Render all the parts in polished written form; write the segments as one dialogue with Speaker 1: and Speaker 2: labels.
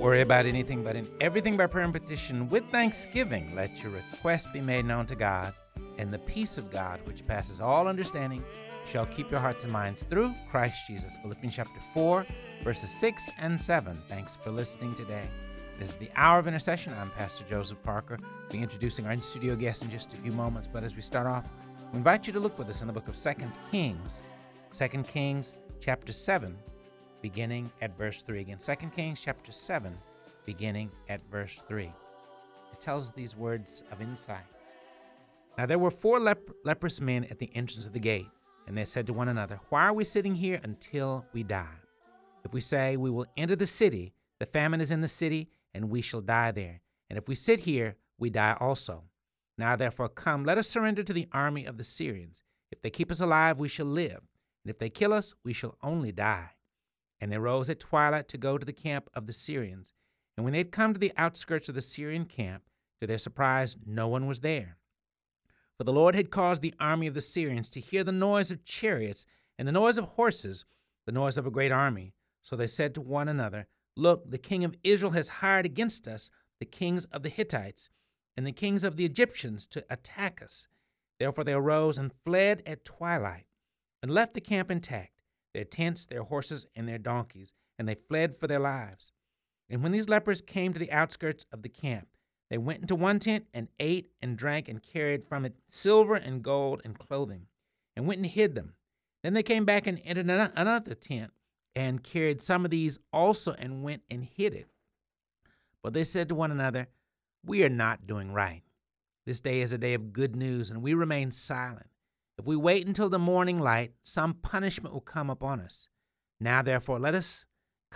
Speaker 1: worry about anything, but in everything by prayer and petition with thanksgiving, let your requests be made known to God, and the peace of God, which passes all understanding, shall keep your hearts and minds through Christ Jesus. Philippians chapter 4, verses 6 and 7. Thanks for listening today. This is the Hour of Intercession. I'm Pastor Joseph Parker. We'll be introducing our in-studio guest in just a few moments, but as we start off, we invite you to look with us in the book of 2 Kings. 2 Kings chapter 7, beginning at verse 3. Again, 2 Kings chapter 7, beginning at verse 3. It tells these words of insight. Now there were four leprous men at the entrance of the gate, and they said to one another, "Why are we sitting here until we die? If we say we will enter the city, the famine is in the city, and we shall die there. And if we sit here, we die also. Now therefore come, let us surrender to the army of the Syrians. If they keep us alive, we shall live, and if they kill us, we shall only die." And they rose at twilight to go to the camp of the Syrians. And when they had come to the outskirts of the Syrian camp, to their surprise, no one was there. For the Lord had caused the army of the Syrians to hear the noise of chariots and the noise of horses, the noise of a great army. So they said to one another, "Look, the king of Israel has hired against us the kings of the Hittites and the kings of the Egyptians to attack us." Therefore they arose and fled at twilight and left the camp intact, their tents, their horses, and their donkeys, and they fled for their lives. And when these lepers came to the outskirts of the camp, they went into one tent and ate and drank and carried from it silver and gold and clothing, and went and hid them. Then they came back and entered another tent and carried some of these also and went and hid it. But they said to one another, "We are not doing right. This day is a day of good news, and we remain silent. If we wait until the morning light, some punishment will come upon us. Now therefore let us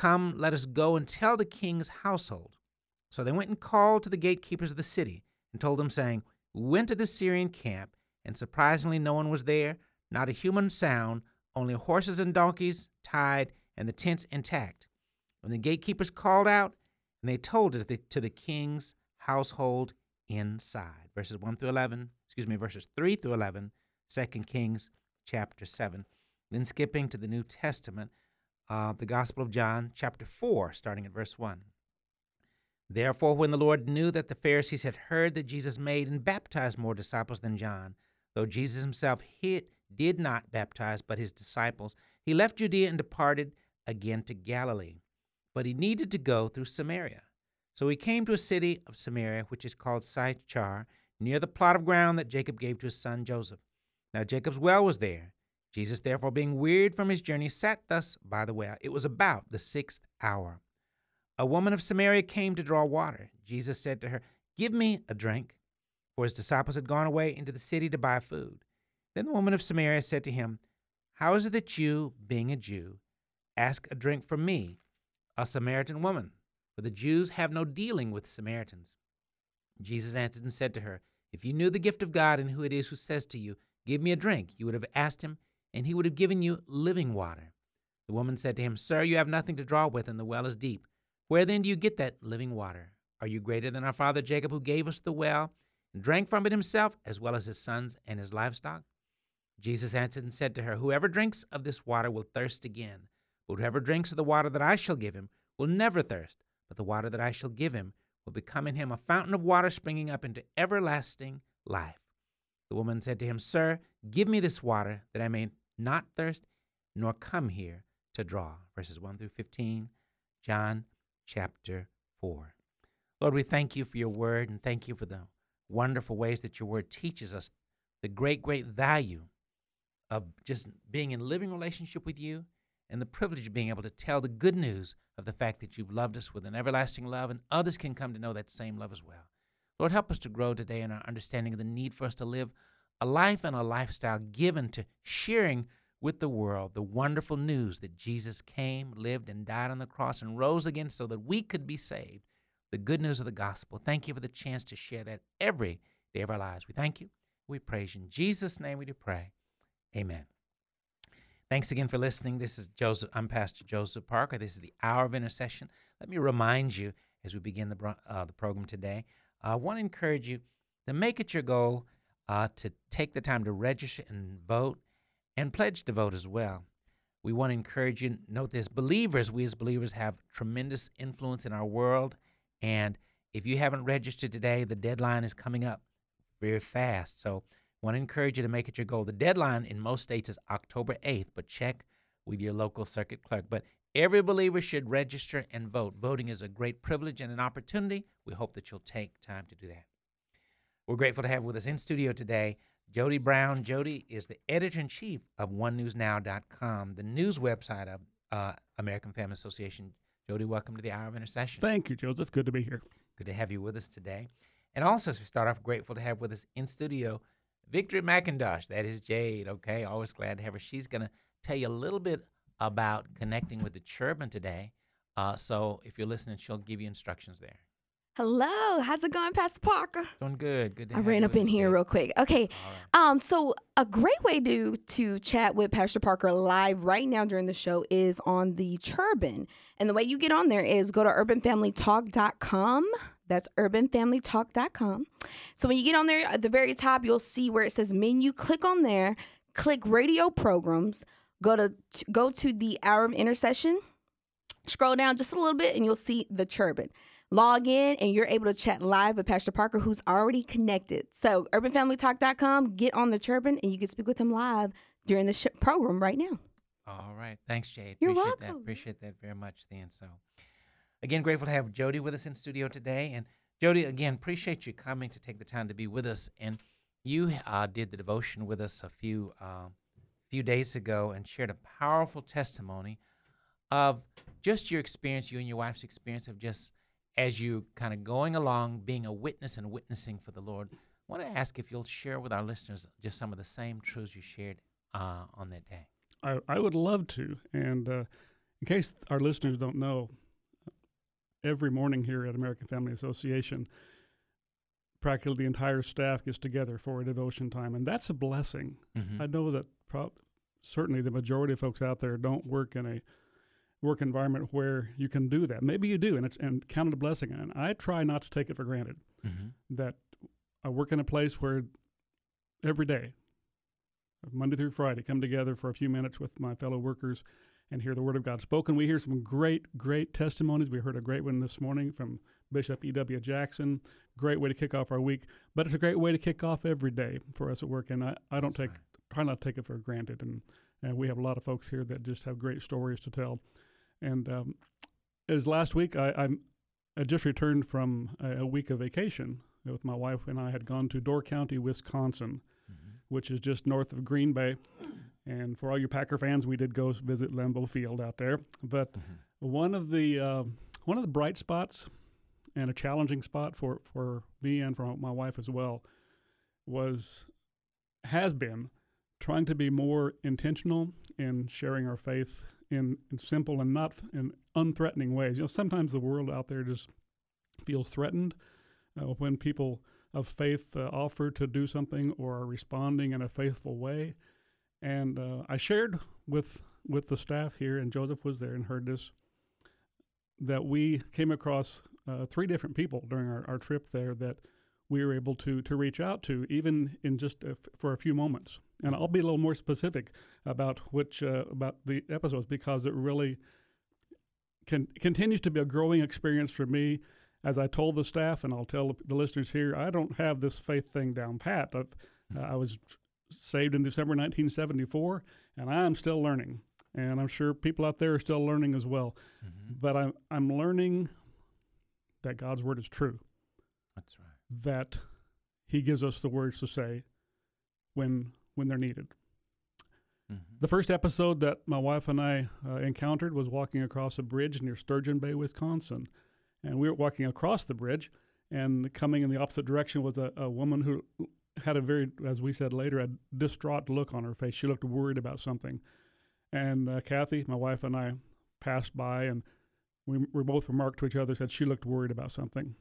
Speaker 1: go and tell the king's household." So they went and called to the gatekeepers of the city and told them, saying, "We went to the Syrian camp, and surprisingly no one was there, not a human sound, only horses and donkeys tied, and the tents intact." When the gatekeepers called out, and they told it to the king's household inside. Verses 3 through 11, 2 Kings chapter 7. Then skipping to the New Testament, the Gospel of John, chapter 4, starting at verse 1. Therefore, when the Lord knew that the Pharisees had heard that Jesus made and baptized more disciples than John, though Jesus himself did not baptize but his disciples, he left Judea and departed again to Galilee. But he needed to go through Samaria. So he came to a city of Samaria, which is called Sychar, near the plot of ground that Jacob gave to his son Joseph. Now Jacob's well was there. Jesus, therefore, being wearied from his journey, sat thus by the well. It was about the 6th hour. A woman of Samaria came to draw water. Jesus said to her, "Give me a drink," for his disciples had gone away into the city to buy food. Then the woman of Samaria said to him, "How is it that you, being a Jew, ask a drink from me, a Samaritan woman? For the Jews have no dealing with Samaritans." Jesus answered and said to her, "If you knew the gift of God and who it is who says to you, 'Give me a drink,' you would have asked him, and he would have given you living water." The woman said to him, "Sir, you have nothing to draw with, and the well is deep. Where then do you get that living water? Are you greater than our father Jacob, who gave us the well and drank from it himself, as well as his sons and his livestock?" Jesus answered and said to her, "Whoever drinks of this water will thirst again, but whoever drinks of the water that I shall give him will never thirst, but the water that I shall give him will become in him a fountain of water springing up into everlasting life." The woman said to him, "Sir, give me this water, that I may not thirst, nor come here to draw." Verses 1 through 15, John chapter 4. Lord, we thank you for your word, and thank you for the wonderful ways that your word teaches us the great, great value of just being in living relationship with you, and the privilege of being able to tell the good news of the fact that you've loved us with an everlasting love, and others can come to know that same love as well. Lord, help us to grow today in our understanding of the need for us to live a life and a lifestyle given to sharing with the world the wonderful news that Jesus came, lived, and died on the cross and rose again so that we could be saved. The good news of the gospel. Thank you for the chance to share that every day of our lives. We thank you. We praise you. In Jesus' name we do pray. Amen. Thanks again for listening. I'm Pastor Joseph Parker. This is the Hour of Intercession. Let me remind you as we begin the program today, I want to encourage you to make it your goal to take the time to register and vote and pledge to vote as well. We want to encourage you. Note this, believers, we as believers have tremendous influence in our world. And if you haven't registered today, the deadline is coming up very fast. So I want to encourage you to make it your goal. The deadline in most states is October 8th, but check with your local circuit clerk. But every believer should register and vote. Voting is a great privilege and an opportunity. We hope that you'll take time to do that. We're grateful to have with us in studio today Jody Brown. Jody is the editor-in-chief of OneNewsNow.com, the news website of American Family Association. Jody, welcome to the Hour of Intercession.
Speaker 2: Thank you, Joseph. Good to be here.
Speaker 1: Good to have you with us today. And also, as we start off, grateful to have with us in studio Victory McIntosh. That is Jade, okay? Always glad to have her. She's going to tell you a little bit about connecting with the Cherubim today. So if you're listening, she'll give you instructions there.
Speaker 3: Hello, how's it going, Pastor Parker?
Speaker 1: Doing good. Good to
Speaker 3: I
Speaker 1: have
Speaker 3: ran
Speaker 1: you
Speaker 3: up
Speaker 1: with
Speaker 3: in
Speaker 1: us
Speaker 3: here
Speaker 1: today.
Speaker 3: real quick. Okay,
Speaker 1: All right.
Speaker 3: so a great way to chat with Pastor Parker live right now during the show is on the Cherubim. And the way you get on there is go to urbanfamilytalk.com. That's urbanfamilytalk.com. So when you get on there, at the very top, you'll see where it says menu. Click on there, click radio programs, go to the Hour of Intercession, scroll down just a little bit, and you'll see the Cherubim. Log in, and you're able to chat live with Pastor Parker, who's already connected. So urbanfamilytalk.com, get on the Cherubim, and you can speak with him live during the program right now.
Speaker 1: All right. Thanks, Jade.
Speaker 3: You're
Speaker 1: Appreciate
Speaker 3: welcome.
Speaker 1: that. Appreciate that very much, then. So, again, grateful to have Jody with us in studio today. And Jody, again, appreciate you coming to take the time to be with us. And you did the devotion with us a few days ago and shared a powerful testimony of just your experience, you and your wife's experience of just as you kind of going along, being a witness and witnessing for the Lord. I want to ask if you'll share with our listeners just some of the same truths you shared on that day.
Speaker 2: I would love to. And in case our listeners don't know, every morning here at American Family Association, practically the entire staff gets together for a devotion time, and that's a blessing.
Speaker 1: Mm-hmm.
Speaker 2: I know that certainly the majority of folks out there don't work in a work environment where you can do that. Maybe you do, and count it a blessing. And I try not to take it for granted that I work in a place where every day, Monday through Friday, come together for a few minutes with my fellow workers and hear the Word of God spoken. We hear some great, great testimonies. We heard a great one this morning from Bishop E.W. Jackson. Great way to kick off our week, but it's a great way to kick off every day for us at work. And I don't try not to take it for granted. And we have a lot of folks here that just have great stories to tell. And as last week, I just returned from a week of vacation with my wife, and I had gone to Door County, Wisconsin, which is just north of Green Bay. And for all you Packer fans, we did go visit Lambeau Field out there. But one of the bright spots and a challenging spot for me and for my wife as well has been trying to be more intentional in sharing our faith in simple and not in unthreatening ways. You know, sometimes the world out there just feels threatened when people of faith offer to do something or are responding in a faithful way. And I shared with the staff here, and Joseph was there and heard this, that we came across 3 different people during our trip there that we were able to reach out to, even in just for a few moments. And I'll be a little more specific about about the episodes, because it really continues to be a growing experience for me. As I told the staff, and I'll tell the listeners here, I don't have this faith thing down pat. I was saved in December 1974, and I'm still learning. And I'm sure people out there are still learning as well. But I'm learning that God's Word is true.
Speaker 1: That's right.
Speaker 2: That He gives us the words to say when they're needed. The first episode that my wife and I encountered was walking across a bridge near Sturgeon Bay, Wisconsin. And we were walking across the bridge, and coming in the opposite direction was a woman who had a very, as we said later, a distraught look on her face. She looked worried about something. And Kathy, my wife, and I passed by, and we both remarked to each other, said she looked worried about something.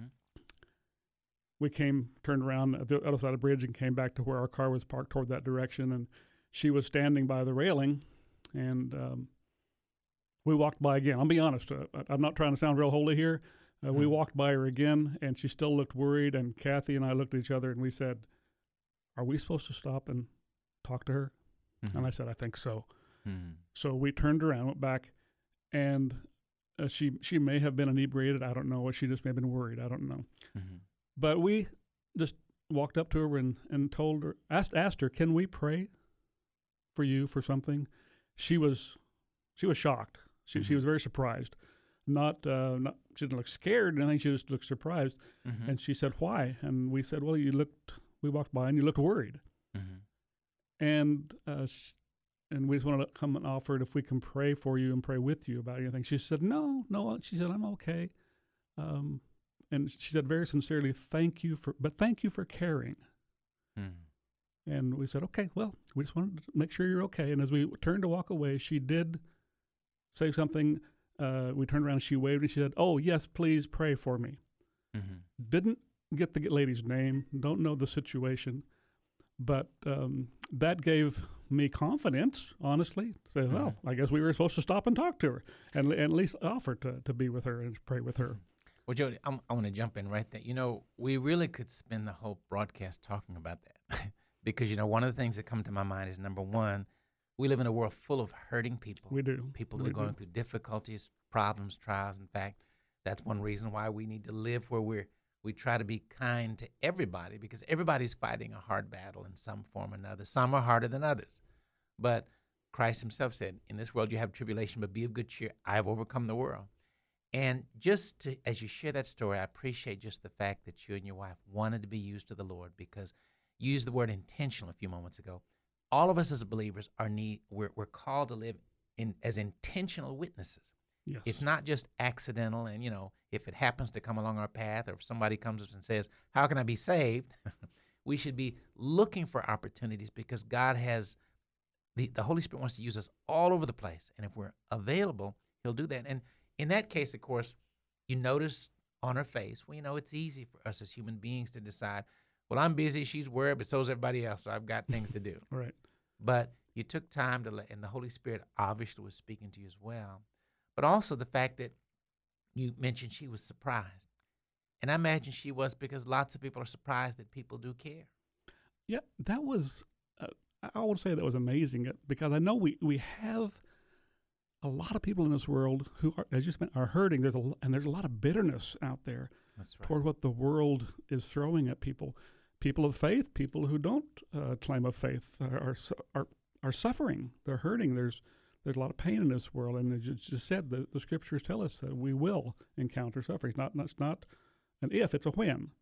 Speaker 2: We turned around at the other side of the bridge and came back to where our car was parked toward that direction, and she was standing by the railing, and we walked by again. I'll be honest, I'm not trying to sound real holy here. We walked by her again, and she still looked worried, and Kathy and I looked at each other, and we said, are we supposed to stop and talk to her? And I said, I think so. So we turned around, went back, and she may have been inebriated. I don't know. Or she just may have been worried. I don't know. But we just walked up to her and told her, asked her, can we pray for you for something? She was shocked. She was very surprised. Not she didn't look scared or anything. She just looked surprised. And she said, why? And we said, well, we walked by and you looked worried. And we just wanted to come and offered if we can pray for you and pray with you about anything. She said, no. She said, I'm okay. And she said very sincerely, thank you for caring. And we said, okay, well, we just wanted to make sure you're okay. And as we turned to walk away, she did say something. We turned around, she waved, and she said, oh, yes, please pray for me. Didn't get the lady's name, don't know the situation, but that gave me confidence, honestly, to say, well, I guess we were supposed to stop and talk to her and at least offer to be with her and pray with her.
Speaker 1: Well, Jody, I want to jump in right there. We really could spend the whole broadcast talking about that because, one of the things that come to my mind is, number one, we live in a world full of hurting people.
Speaker 2: We do.
Speaker 1: People that are going through difficulties, problems, trials. In fact, that's one reason why we need to live where we try to be kind to everybody, because everybody's fighting a hard battle in some form or another. Some are harder than others. But Christ himself said, in this world you have tribulation, but be of good cheer. I have overcome the world. And as you share that story, I appreciate just the fact that you and your wife wanted to be used to the Lord, because you used the word intentional a few moments ago. All of us as believers we're called to live as intentional witnesses.
Speaker 2: Yes.
Speaker 1: It's not just accidental, and if it happens to come along our path, or if somebody comes up and says, how can I be saved? We should be looking for opportunities, because God has the Holy Spirit wants to use us all over the place. And if we're available, he'll do that. And in that case, of course, you notice on her face, well, it's easy for us as human beings to decide, well, I'm busy, she's worried, but so's everybody else, so I've got things to do.
Speaker 2: Right.
Speaker 1: But you took time and the Holy Spirit obviously was speaking to you as well. But also the fact that you mentioned she was surprised. And I imagine she was, because lots of people are surprised that people do care.
Speaker 2: Yeah, that was, I would say that was amazing, because I know we have a lot of people in this world who are, as you said, are hurting. There's a lot of bitterness out there. That's right. Toward what the world is throwing at people. People of faith, people who don't claim of faith are suffering. They're hurting. There's a lot of pain in this world, and as you just said, the scriptures tell us that we will encounter suffering. It's not an if, it's a when.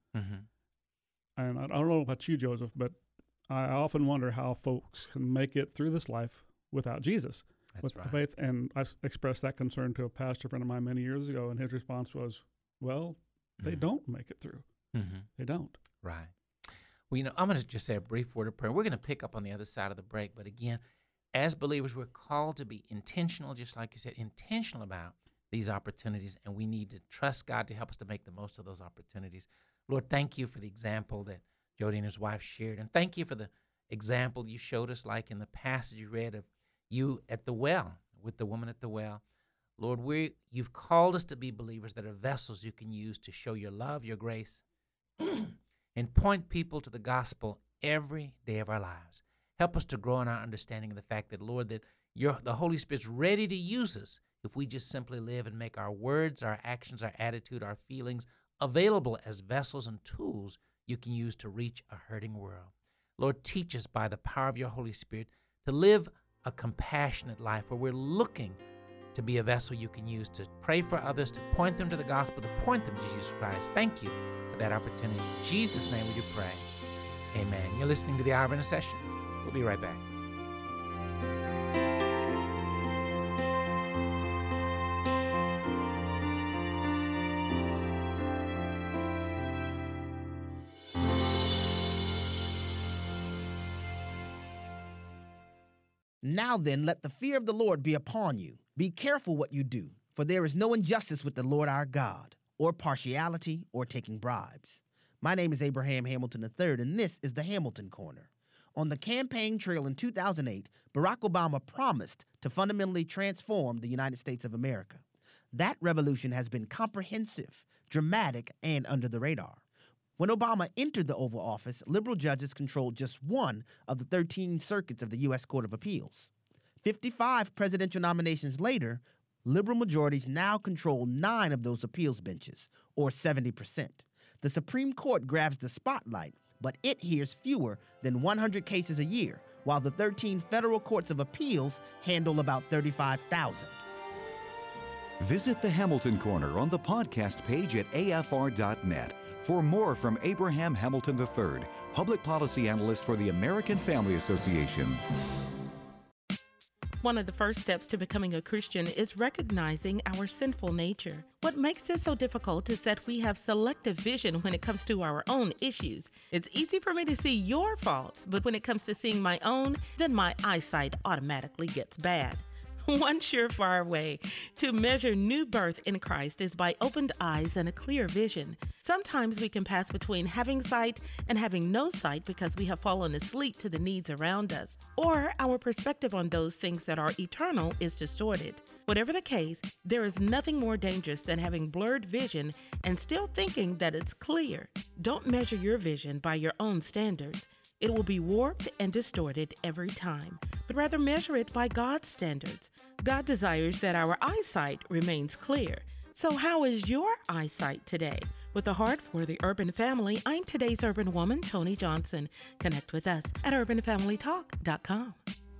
Speaker 2: And I don't know about you, Joseph, but I often wonder how folks can make it through this life without Jesus.
Speaker 1: That's right.
Speaker 2: Faith. And I expressed that concern to a pastor friend of mine many years ago, and his response was, well, they don't make it through. They don't.
Speaker 1: Right. Well, I'm going to just say a brief word of prayer. We're going to pick up on the other side of the break. But again, as believers, we're called to be intentional, just like you said, intentional about these opportunities. And we need to trust God to help us to make the most of those opportunities. Lord, thank you for the example that Jody and his wife shared. And thank you for the example you showed us, like in the passage you read of you at the well, with the woman at the well. Lord, you've called us to be believers that are vessels you can use to show your love, your grace, and point people to the gospel every day of our lives. Help us to grow in our understanding of the fact that, Lord, that the Holy Spirit's ready to use us if we just simply live and make our words, our actions, our attitude, our feelings available as vessels and tools you can use to reach a hurting world. Lord, teach us by the power of your Holy Spirit to live a compassionate life where we're looking to be a vessel you can use to pray for others, to point them to the gospel, to point them to Jesus Christ. Thank you for that opportunity. In Jesus' name we do pray. Amen. You're listening to the Hour of Intercession. We'll be right back.
Speaker 4: Now then, let the fear of the Lord be upon you. Be careful what you do, for there is no injustice with the Lord our God, or partiality, or taking bribes. My name is Abraham Hamilton III, and this is the Hamilton Corner. On the campaign trail in 2008, Barack Obama promised to fundamentally transform the United States of America. That revolution has been comprehensive, dramatic, and under the radar. When Obama entered the Oval Office, liberal judges controlled just one of the 13 circuits of the U.S. Court of Appeals. 55 presidential nominations later, liberal majorities now control 9 of those appeals benches, or 70%. The Supreme Court grabs the spotlight, but it hears fewer than 100 cases a year, while the 13 federal courts of appeals handle about 35,000.
Speaker 5: Visit the Hamilton Corner on the podcast page at afr.net for more from Abraham Hamilton III, public policy analyst for the American Family Association.
Speaker 6: One of the first steps to becoming a Christian is recognizing our sinful nature. What makes this so difficult is that we have selective vision when it comes to our own issues. It's easy for me to see your faults, but when it comes to seeing my own, then my eyesight automatically gets bad. One surefire way to measure new birth in Christ is by opened eyes and a clear vision. Sometimes we can pass between having sight and having no sight because we have fallen asleep to the needs around us, or our perspective on those things that are eternal is distorted. Whatever the case, there is nothing more dangerous than having blurred vision and still thinking that it's clear. Don't measure your vision by your own standards. It will be warped and distorted every time, but rather measure it by God's standards. God desires that our eyesight remains clear. So how is your eyesight today? With a heart for the urban family, I'm today's urban woman, Tony Johnson. Connect with us at urbanfamilytalk.com.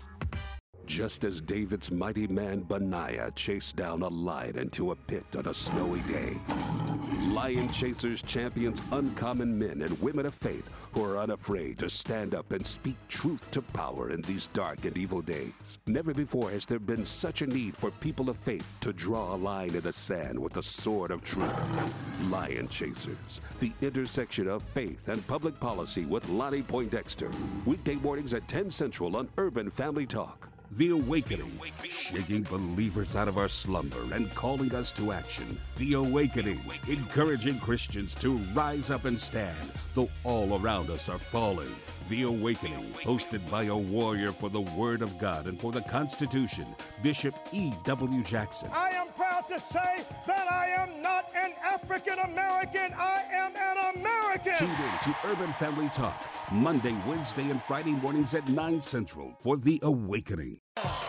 Speaker 7: Just as David's mighty man Benaiah chased down a lion into a pit on a snowy day, Lion Chasers champions uncommon men and women of faith who are unafraid to stand up and speak truth to power in these dark and evil days. Never before has there been such a need for people of faith to draw a line in the sand with the sword of truth. Lion Chasers, the intersection of faith and public policy with Lonnie Poindexter. Weekday mornings at 10 Central on Urban Family Talk. The Awakening, shaking believers out of our slumber and calling us to action. The Awakening, encouraging Christians to rise up and stand, though all around us are falling. The Awakening, hosted by a warrior for the Word of God and for the Constitution, Bishop E.W. Jackson.
Speaker 8: I am proud to say that I am not an African American, I am an American.
Speaker 7: Tune in to Urban Family Talk, Monday, Wednesday, and Friday mornings at 9 Central for The Awakening.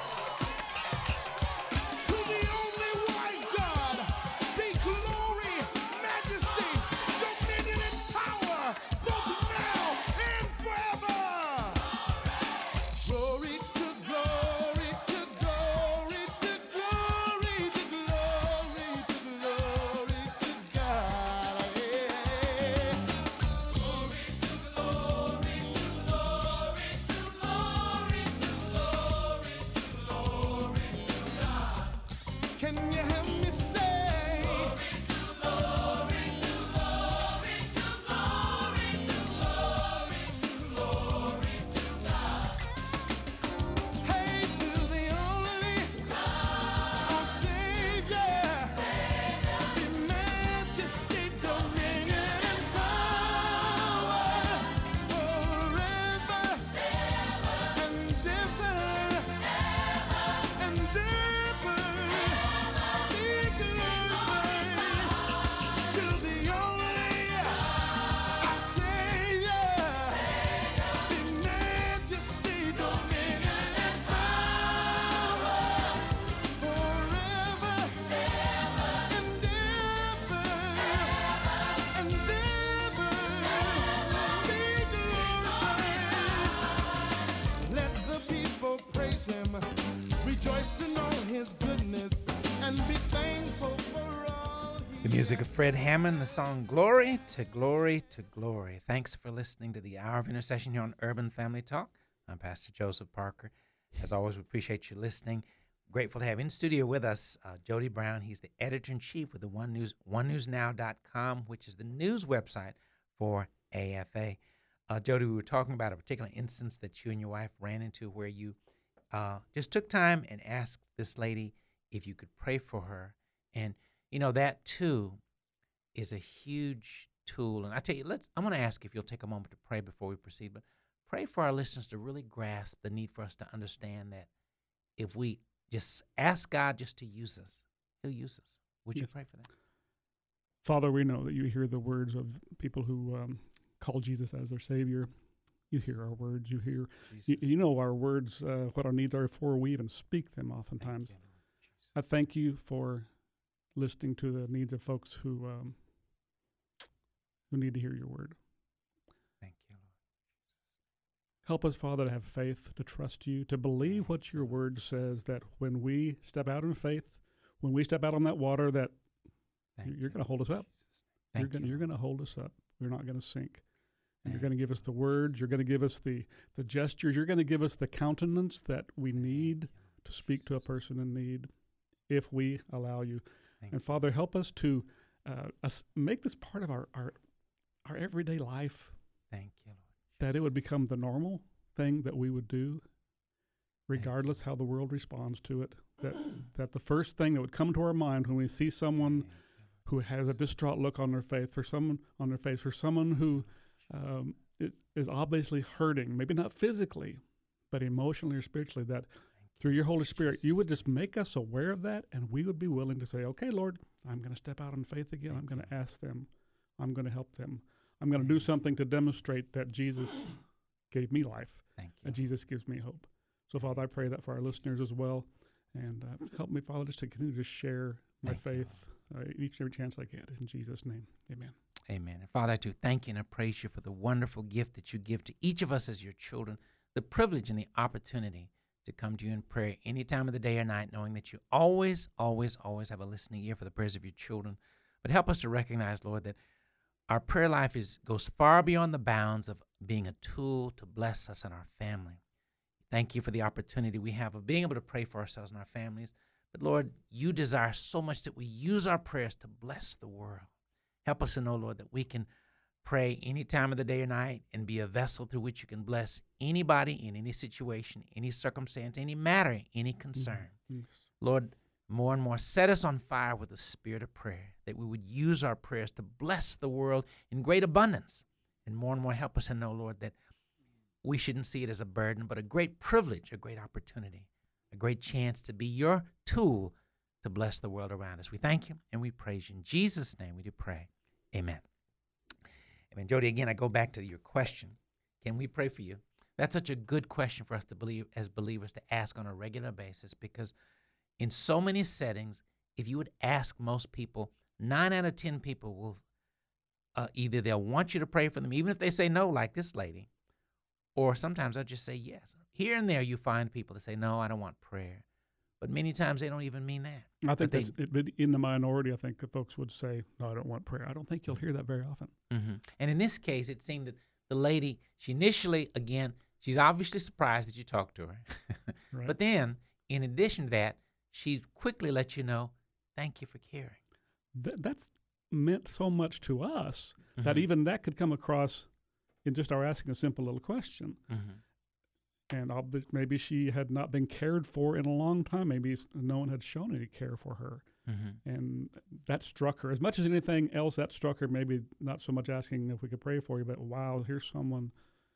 Speaker 1: The music of Fred Hammond, the song Glory to Glory to Glory. Thanks for listening to the Hour of Intercession here on Urban Family Talk. I'm Pastor Joseph Parker. As always, we appreciate you listening. Grateful to have in studio with us Jody Brown. He's the editor-in-chief with the OneNewsNow.com, which is the news website for AFA. Jody, we were talking about a particular instance that you and your wife ran into where you just took time and asked this lady if you could pray for her. And you know, that, too, is a huge tool. And I tell you, I want to ask if you'll take a moment to pray before we proceed. But pray for our listeners to really grasp the need for us to understand that if we just ask God just to use us, He'll use us. Would you pray for that?
Speaker 2: Father, we know that you hear the words of people who call Jesus as their Savior. You hear our words. You hear, you know our words, what our needs are before we even speak them oftentimes. I thank you for listening to the needs of folks who need to hear your word.
Speaker 1: Thank you, Lord.
Speaker 2: Help us, Father, to have faith, to trust you, to believe what your word says, that when we step out in faith, when we step out on that water, that you're going to hold us up. You're going to hold us up. We're not going to sink. And you're going to give us the words. You're going to give us the gestures. You're going to give us the countenance that we need to speak to a person in need if we allow you. And Father, help us to make this part of our everyday life.
Speaker 1: Thank you, Lord.
Speaker 2: That it would become the normal thing that we would do, regardless how the world responds to it. That the first thing that would come to our mind when we see someone who has a distraught look on their face, for someone who is obviously hurting, maybe not physically, but emotionally or spiritually, that through your Holy Spirit, you would just make us aware of that, and we would be willing to say, okay, Lord, I'm going to step out in faith again. I'm going to ask them. I'm going to help them. I'm going to do something to demonstrate that Jesus gave me life, and Jesus gives me hope. So, Father, I pray that for our listeners as well, and help me, Father, just to continue to share my faith each and every chance I get. In Jesus' name, amen.
Speaker 1: Amen. And Father, I do thank you and I praise you for the wonderful gift that you give to each of us as your children, the privilege and the opportunity to come to you in prayer any time of the day or night, knowing that you always, always, always have a listening ear for the prayers of your children. But help us to recognize, Lord, that our prayer life goes far beyond the bounds of being a tool to bless us and our family. Thank you for the opportunity we have of being able to pray for ourselves and our families. But Lord, you desire so much that we use our prayers to bless the world. Help us to know, Lord, that we can pray any time of the day or night and be a vessel through which you can bless anybody in any situation, any circumstance, any matter, any concern. Mm-hmm. Lord, more and more set us on fire with the spirit of prayer, that we would use our prayers to bless the world in great abundance. And more help us to know, Lord, that we shouldn't see it as a burden, but a great privilege, a great opportunity, a great chance to be your tool to bless the world around us. We thank you and we praise you. In Jesus' name we do pray. Amen. Amen. Jody, again, I go back to your question. Can we pray for you? That's such a good question for us to believe as believers to ask on a regular basis, because in so many settings, if you would ask most people, 9 out of 10 people will either they'll want you to pray for them, even if they say no, like this lady, or sometimes they'll just say yes. Here and there you find people that say, no, I don't want prayer. But many times they don't even mean that.
Speaker 2: I think that's in the minority. I think the folks would say, no, I don't want prayer. I don't think you'll hear that very often.
Speaker 1: Mm-hmm. And in this case, it seemed that the lady, she initially, again, she's obviously surprised that you talked to her. Right. But then, in addition to that, she quickly let you know, thank you for caring.
Speaker 2: That's meant so much to us that even that could come across in just our asking a simple little question. Mm-hmm. And maybe she had not been cared for in a long time. Maybe no one had shown any care for her. Mm-hmm. And that struck her. As much as anything else, that struck her, maybe not so much asking if we could pray for you, but wow, here's someone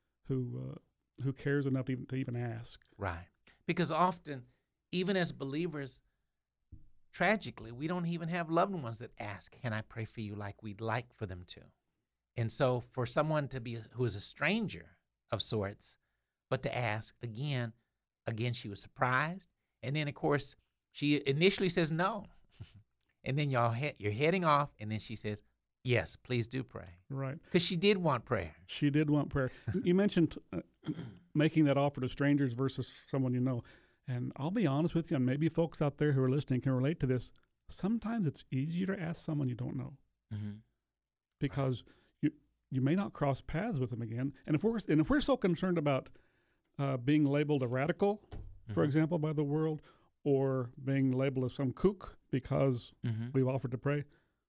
Speaker 2: who cares enough to even ask.
Speaker 1: Right. Because often, even as believers, tragically, we don't even have loved ones that ask, can I pray for you, like we'd like for them to. And so for someone to be who is a stranger of sorts, but to ask, again, she was surprised. And then, of course, she initially says no. And then you're heading off, and then she says, yes, please do pray.
Speaker 2: Right.
Speaker 1: Because she did want prayer.
Speaker 2: She did want prayer. You mentioned making that offer to strangers versus someone you know. And I'll be honest with you, and maybe folks out there who are listening can relate to this. Sometimes it's easier to ask someone you don't know. Mm-hmm. Because you may not cross paths with them again. And if we're so concerned about being labeled a radical, for example, by the world, or being labeled as some kook because we've offered to pray,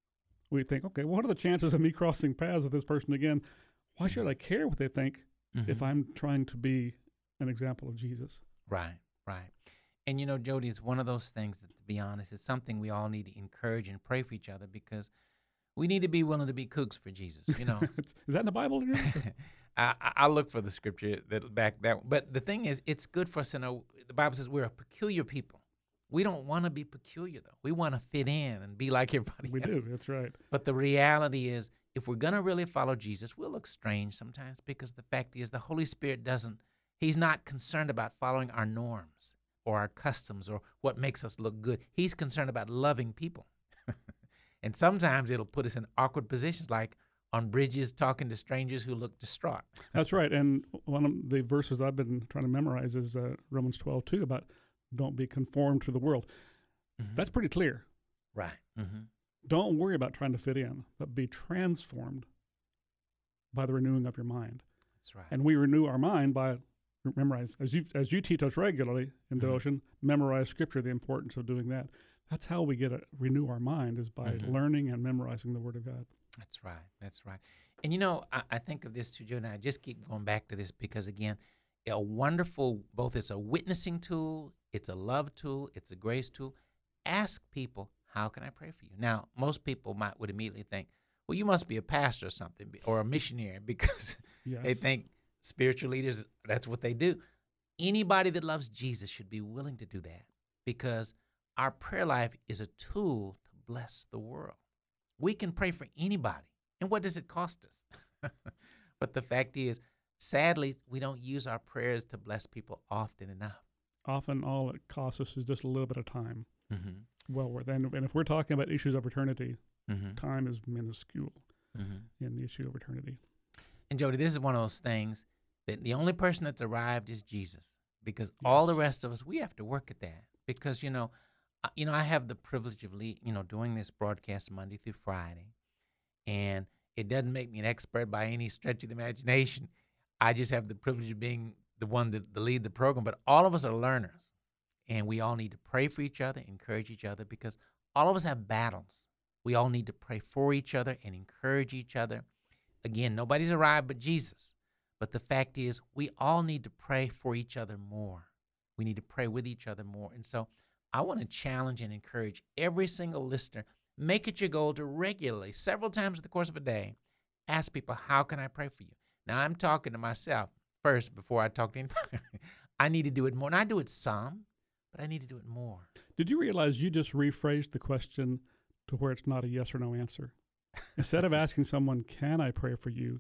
Speaker 2: we think, okay, well, what are the chances of me crossing paths with this person again? Why should I care what they think if I'm trying to be an example of Jesus?
Speaker 1: Right. And, you know, Jody, it's one of those things that, to be honest, it's something we all need to encourage and pray for each other, because we need to be willing to be kooks for Jesus, you know.
Speaker 2: Is that in the Bible?
Speaker 1: I'll look for the scripture that back that. But the thing is, it's good for us to know, the Bible says we're a peculiar people. We don't want to be peculiar, though. We want to fit in and be like everybody else.
Speaker 2: We do, that's right.
Speaker 1: But the reality is, if we're going to really follow Jesus, we'll look strange sometimes, because the fact is the Holy Spirit he's not concerned about following our norms or our customs or what makes us look good. He's concerned about loving people. And sometimes it'll put us in awkward positions, like on bridges talking to strangers who look distraught.
Speaker 2: That's right. And one of the verses I've been trying to memorize is Romans 12:2 about don't be conformed to the world. Mm-hmm. That's pretty clear.
Speaker 1: Right. Mm-hmm.
Speaker 2: Don't worry about trying to fit in, but be transformed by the renewing of your mind.
Speaker 1: That's right.
Speaker 2: And we renew our mind by memorize, as you teach us regularly in devotion, memorize Scripture, the importance of doing that. That's how we renew our mind, is by learning and memorizing the Word of God.
Speaker 1: That's right. That's right. And, you know, I think of this too, Joe, and I just keep going back to this because, again, a wonderful, both it's a witnessing tool, it's a love tool, it's a grace tool. Ask people, how can I pray for you? Now, most people would immediately think, well, you must be a pastor or something, or a missionary, because they think spiritual leaders, that's what they do. Anybody that loves Jesus should be willing to do that, because our prayer life is a tool to bless the world. We can pray for anybody. And what does it cost us? But the fact is, sadly, we don't use our prayers to bless people often enough.
Speaker 2: Often all it costs us is just a little bit of time.
Speaker 1: Mm-hmm.
Speaker 2: Well worth. And if we're talking about issues of eternity, time is minuscule in the issue of eternity.
Speaker 1: And Jody, this is one of those things that the only person that's arrived is Jesus, because all the rest of us, we have to work at that. Because, you know, I have the privilege of doing this broadcast Monday through Friday, and it doesn't make me an expert by any stretch of the imagination. I just have the privilege of being the one to lead the program. But all of us are learners, and we all need to pray for each other, encourage each other, because all of us have battles. We all need to pray for each other and encourage each other. Again, nobody's arrived but Jesus. But the fact is, we all need to pray for each other more. We need to pray with each other more. And so I want to challenge and encourage every single listener, make it your goal to regularly, several times in the course of a day, ask people, how can I pray for you? Now, I'm talking to myself first before I talk to anybody. I need to do it more. And I do it some, but I need to do it more.
Speaker 2: Did you realize you just rephrased the question to where it's not a yes or no answer? Instead of asking someone, can I pray for you?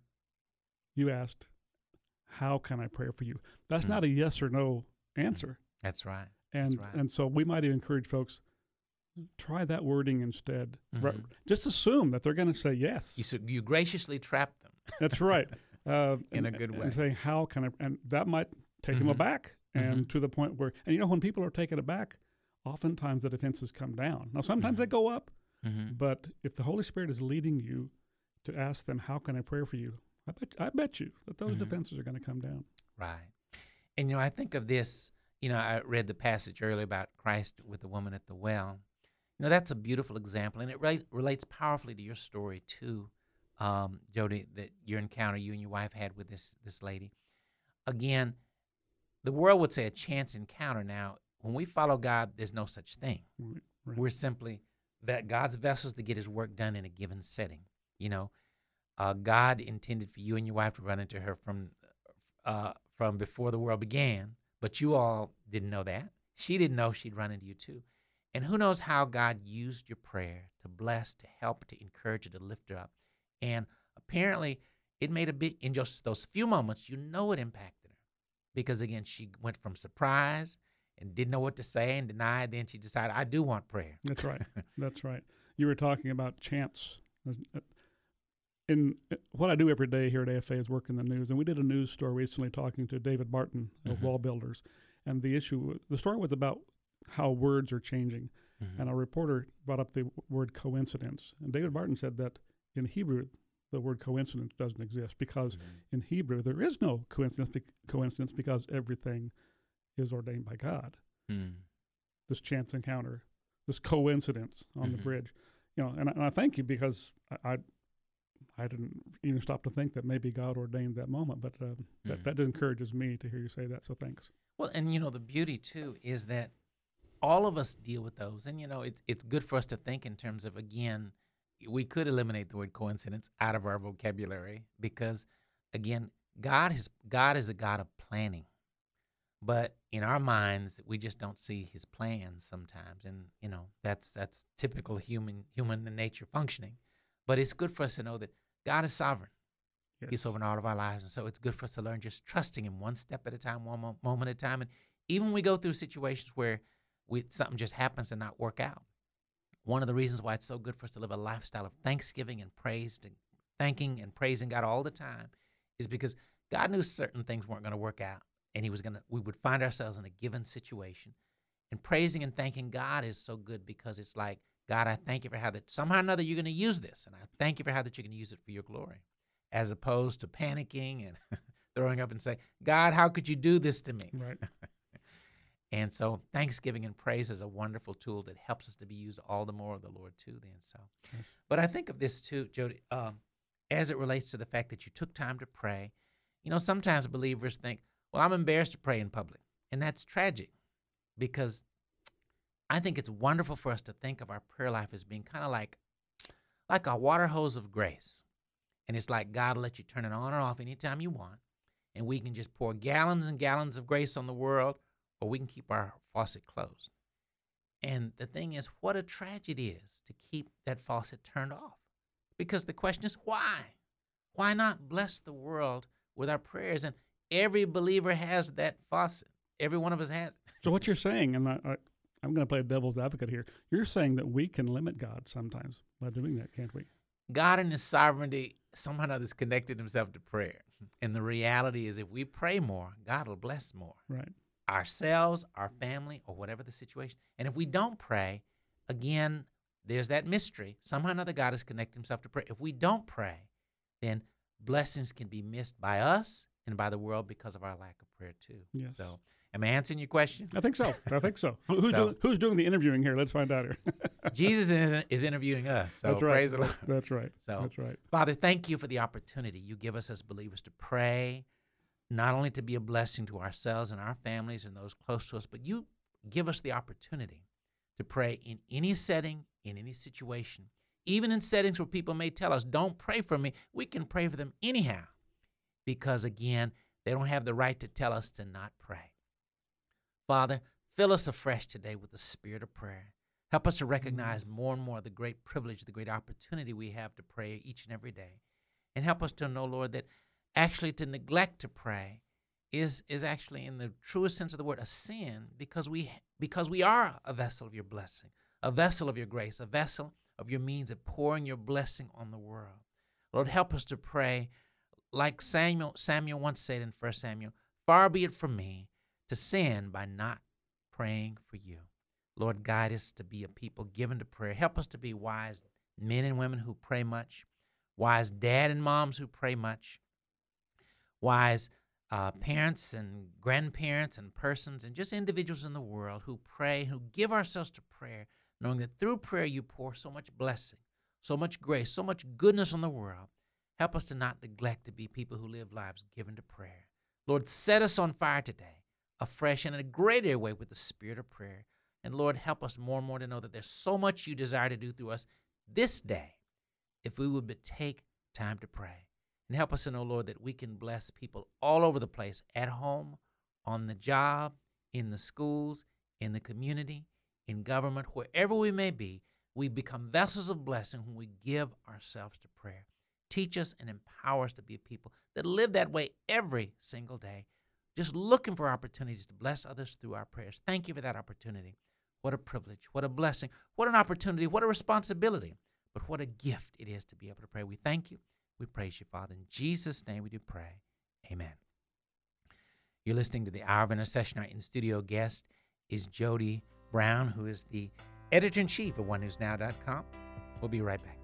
Speaker 2: You asked, how can I pray for you? That's not a yes or no answer.
Speaker 1: That's right.
Speaker 2: And so we might encourage folks, try that wording instead. Just assume that they're going to say yes.
Speaker 1: You graciously trap them.
Speaker 2: That's right.
Speaker 1: In a good way.
Speaker 2: And saying, how can I? And that might take them aback, and to the point where, and when people are taken aback, oftentimes the defenses come down. Now, sometimes they go up, but if the Holy Spirit is leading you to ask them, how can I pray for you? I bet you that those defenses are going to come down.
Speaker 1: Right. And, I think of this, I read the passage earlier about Christ with the woman at the well. That's a beautiful example, and it relates powerfully to your story too, Jody, that your encounter you and your wife had with this lady. Again, the world would say a chance encounter. Now, when we follow God, there's no such thing. Right. We're simply that God's vessels to get his work done in a given setting. God intended for you and your wife to run into her from before the world began, but you all didn't know that. She didn't know she'd run into you too. And who knows how God used your prayer to bless, to help, to encourage her, to lift her up. And apparently it made a big, in just those few moments, it impacted her. Because again, she went from surprise and didn't know what to say and denied. Then she decided, I do want prayer.
Speaker 2: That's right. That's right. You were talking about chance. In what I do every day here at AFA is work in the news. And we did a news story recently talking to David Barton of Wall Builders. And the story was about how words are changing. And a reporter brought up the word coincidence. And David Barton said that in Hebrew, the word coincidence doesn't exist, because in Hebrew there is no coincidence because everything is ordained by God. This chance encounter, this coincidence on the bridge, and I thank you, because I didn't even stop to think that maybe God ordained that moment, but that encourages me to hear you say that. So thanks.
Speaker 1: Well, and the beauty too is that all of us deal with those, and it's good for us to think in terms of, again, we could eliminate the word coincidence out of our vocabulary, because again, God is a God of planning, but in our minds we just don't see his plans sometimes, and that's typical human nature functioning. But it's good for us to know that God is sovereign.
Speaker 2: Yes.
Speaker 1: He's sovereign in all of our lives. And so it's good for us to learn just trusting him one step at a time, one moment at a time. And even when we go through situations where something just happens to not work out, one of the reasons why it's so good for us to live a lifestyle of thanksgiving and praise, thanking and praising God all the time, is because God knew certain things weren't going to work out, and we would find ourselves in a given situation. And praising and thanking God is so good because it's like, God, I thank you for how that somehow or another you're going to use this, and I thank you for how that you're going to use it for your glory, as opposed to panicking and throwing up and saying, God, how could you do this to me?
Speaker 2: Right.
Speaker 1: And so thanksgiving and praise is a wonderful tool that helps us to be used all the more of the Lord too then. So,
Speaker 2: Yes.
Speaker 1: But I think of this too, Jody, as it relates to the fact that you took time to pray. You know, sometimes believers think, well, I'm embarrassed to pray in public. And that's tragic, because I think it's wonderful for us to think of our prayer life as being kind of like a water hose of grace. And it's like God will let you turn it on or off anytime you want. And we can just pour gallons and gallons of grace on the world, or we can keep our faucet closed. And the thing is, what a tragedy it is to keep that faucet turned off. Because the question is, why? Why not bless the world with our prayers? And every believer has that faucet. Every one of us has it.
Speaker 2: So what you're saying, and I'm going to play devil's advocate here, you're saying that we can limit God sometimes by doing that, can't we?
Speaker 1: God in his sovereignty somehow or other has connected himself to prayer. And the reality is, if we pray more, God will bless more.
Speaker 2: Right.
Speaker 1: Ourselves, our family, or whatever the situation. And if we don't pray, again, there's that mystery. Somehow or another, God has connected himself to prayer. If we don't pray, then blessings can be missed by us and by the world because of our lack of prayer too.
Speaker 2: Yes.
Speaker 1: So, am I answering your question?
Speaker 2: I think so.
Speaker 1: So-
Speaker 2: Who's doing the interviewing here? Let's find out here.
Speaker 1: Jesus is interviewing us. So
Speaker 2: That's right.
Speaker 1: praise the Lord.
Speaker 2: That's right.
Speaker 1: So,
Speaker 2: That's right.
Speaker 1: Father, thank you for the opportunity you give us as believers to pray, not only to be a blessing to ourselves and our families and those close to us, but you give us the opportunity to pray in any setting, in any situation, even in settings where people may tell us, don't pray for me. We can pray for them anyhow, because, again, they don't have the right to tell us to not pray. Father, fill us afresh today with the spirit of prayer. Help us to recognize more and more the great privilege, the great opportunity we have to pray each and every day. And help us to know, Lord, that actually to neglect to pray is actually, in the truest sense of the word, a sin, because we are a vessel of your blessing, a vessel of your grace, a vessel of your means of pouring your blessing on the world. Lord, help us to pray like Samuel once said in 1 Samuel, far be it from me to sin by not praying for you. Lord, guide us to be a people given to prayer. Help us to be wise men and women who pray much, wise dad and moms who pray much, wise parents and grandparents and persons and just individuals in the world who pray, who give ourselves to prayer, knowing that through prayer you pour so much blessing, so much grace, so much goodness on the world. Help us to not neglect to be people who live lives given to prayer. Lord, set us on fire today, afresh and in a greater way with the spirit of prayer. And Lord, help us more and more to know that there's so much you desire to do through us this day if we would but take time to pray. And help us to know, Lord, that we can bless people all over the place, at home, on the job, in the schools, in the community, in government, wherever we may be. We become vessels of blessing when we give ourselves to prayer. Teach us and empower us to be a people that live that way every single day, just looking for opportunities to bless others through our prayers. Thank you for that opportunity. What a privilege, what a blessing, what an opportunity, what a responsibility, but what a gift it is to be able to pray. We thank you. We praise you, Father. In Jesus' name we do pray. Amen. You're listening to the Hour of Intercession. Our in-studio guest is Jody Brown, who is the editor-in-chief of OneNewsNow.com. We'll be right back.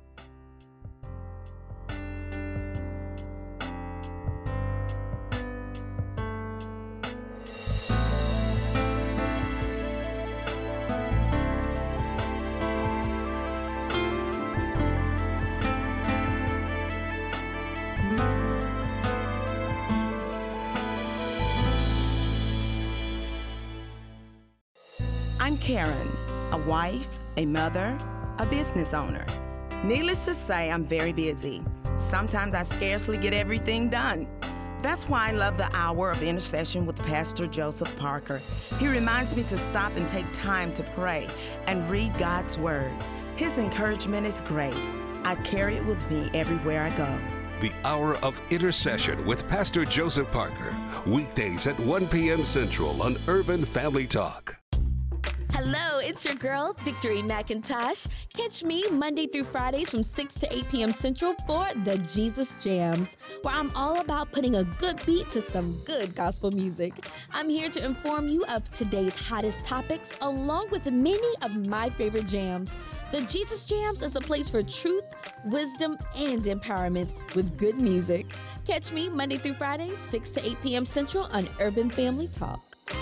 Speaker 9: I'm Karen, a wife, a mother, a business owner. Needless to say, I'm very busy. Sometimes I scarcely get everything done. That's why I love the Hour of Intercession with Pastor Joseph Parker. He reminds me to stop and take time to pray and read God's Word. His encouragement is great. I carry it with me everywhere I go.
Speaker 7: The Hour of Intercession with Pastor Joseph Parker. Weekdays at 1 p.m. Central on Urban Family Talk.
Speaker 10: Hello, it's your girl, Victory McIntosh. Catch me Monday through Fridays from 6 to 8 p.m. Central for the Jesus Jams, where I'm all about putting a good beat to some good gospel music. I'm here to inform you of today's hottest topics, along with many of my favorite jams. The Jesus Jams is a place for truth, wisdom, and empowerment with good music. Catch me Monday through Friday, 6 to 8 p.m. Central on Urban Family Talk.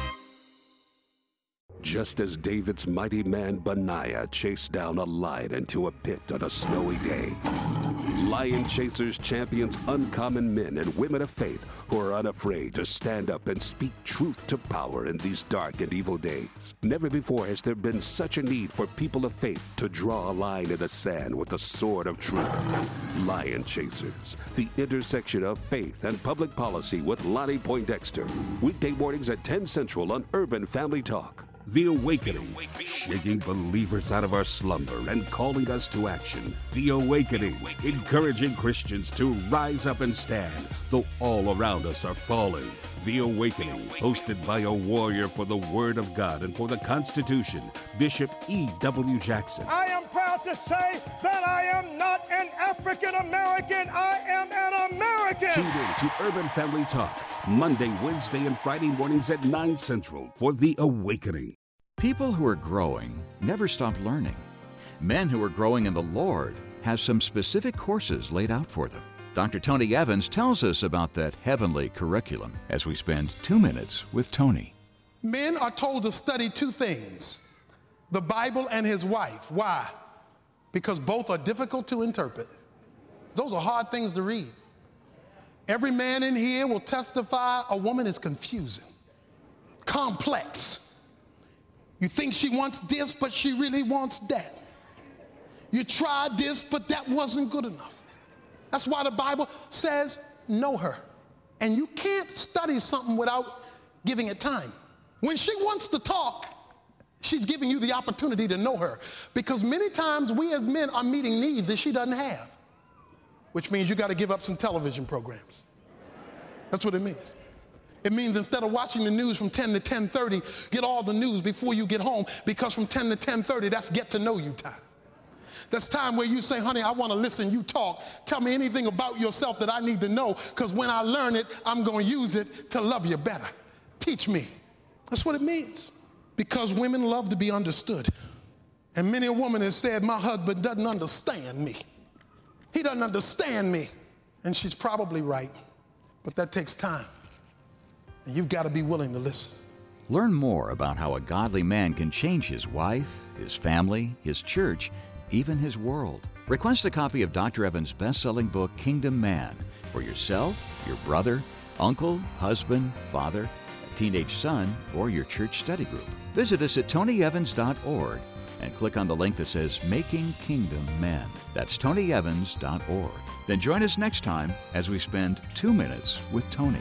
Speaker 7: Just as David's mighty man Benaiah chased down a lion into a pit on a snowy day, Lion Chasers champions uncommon men and women of faith who are unafraid to stand up and speak truth to power in these dark and evil days. Never before has there been such a need for people of faith to draw a line in the sand with the sword of truth. Lion Chasers, the intersection of faith and public policy with Lonnie Poindexter. Weekday mornings at 10 Central on Urban Family Talk. The Awakening, shaking believers out of our slumber and calling us to action. The Awakening, encouraging Christians to rise up and stand, though all around us are falling. The Awakening, hosted by a warrior for the Word of God and for the Constitution, Bishop E.W. Jackson.
Speaker 8: I am proud to say that I am not an African American. I am an American.
Speaker 7: Tune in to Urban Family Talk, Monday, Wednesday, and Friday mornings at 9 Central for The Awakening.
Speaker 11: People who are growing never stop learning. Men who are growing in the Lord have some specific courses laid out for them. Dr. Tony Evans tells us about that heavenly curriculum as we spend 2 minutes with Tony.
Speaker 12: Men are told to study two things, the Bible and his wife. Why? Because both are difficult to interpret. Those are hard things to read. Every man in here will testify a woman is confusing, complex. You think she wants this, but she really wants that. You tried this, but that wasn't good enough. That's why the Bible says, know her. And you can't study something without giving it time. When she wants to talk, she's giving you the opportunity to know her. Because many times we as men are meeting needs that she doesn't have, which means you got to give up some television programs. That's what it means. It means instead of watching the news from 10 to 10:30, get all the news before you get home, because from 10 to 10:30, that's get to know you time. That's time where you say, honey, I want to listen, you talk. Tell me anything about yourself that I need to know, because when I learn it, I'm going to use it to love you better. Teach me. That's what it means. Because women love to be understood. And many a woman has said, my husband doesn't understand me. He doesn't understand me. And she's probably right. But that takes time. And you've got to be willing to listen.
Speaker 11: Learn more about how a godly man can change his wife, his family, his church, even his world. Request a copy of Dr. Evans' best-selling book, Kingdom Man, for yourself, your brother, uncle, husband, father, a teenage son, or your church study group. Visit us at tonyevans.org and click on the link that says Making Kingdom Men. That's tonyevans.org. Then join us next time as we spend 2 minutes with Tony.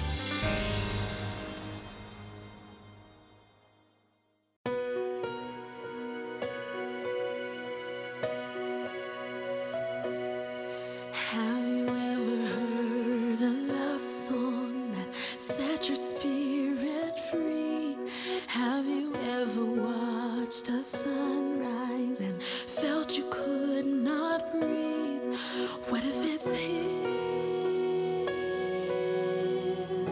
Speaker 13: Have you ever heard a love song that set your spirit free? Have you ever watched a sunrise and felt you could not breathe? What if it's him?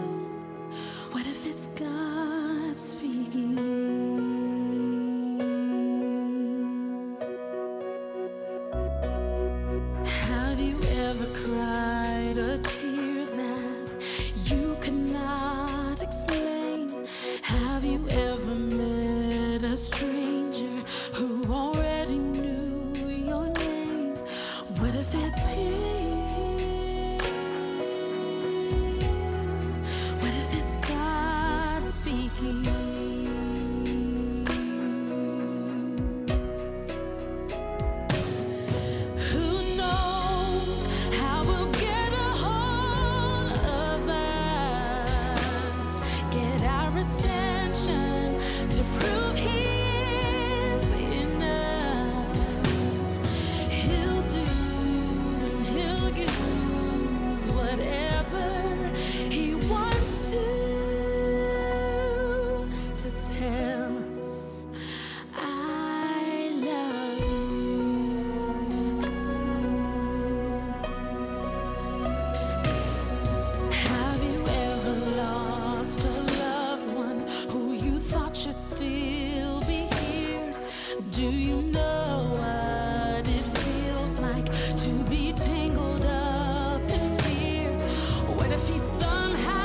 Speaker 13: to be tangled up in fear? What if he's somehow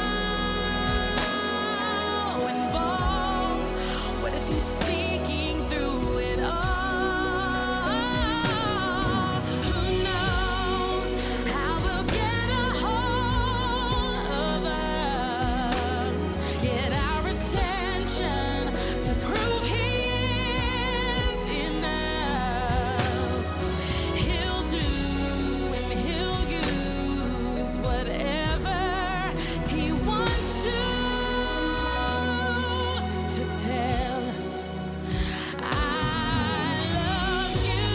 Speaker 13: involved? What if he's speaking through it all? Who knows how we'll get a hold of us, get our attention to prove he is enough. He'll do and he'll use whatever he wants to tell us, I love you.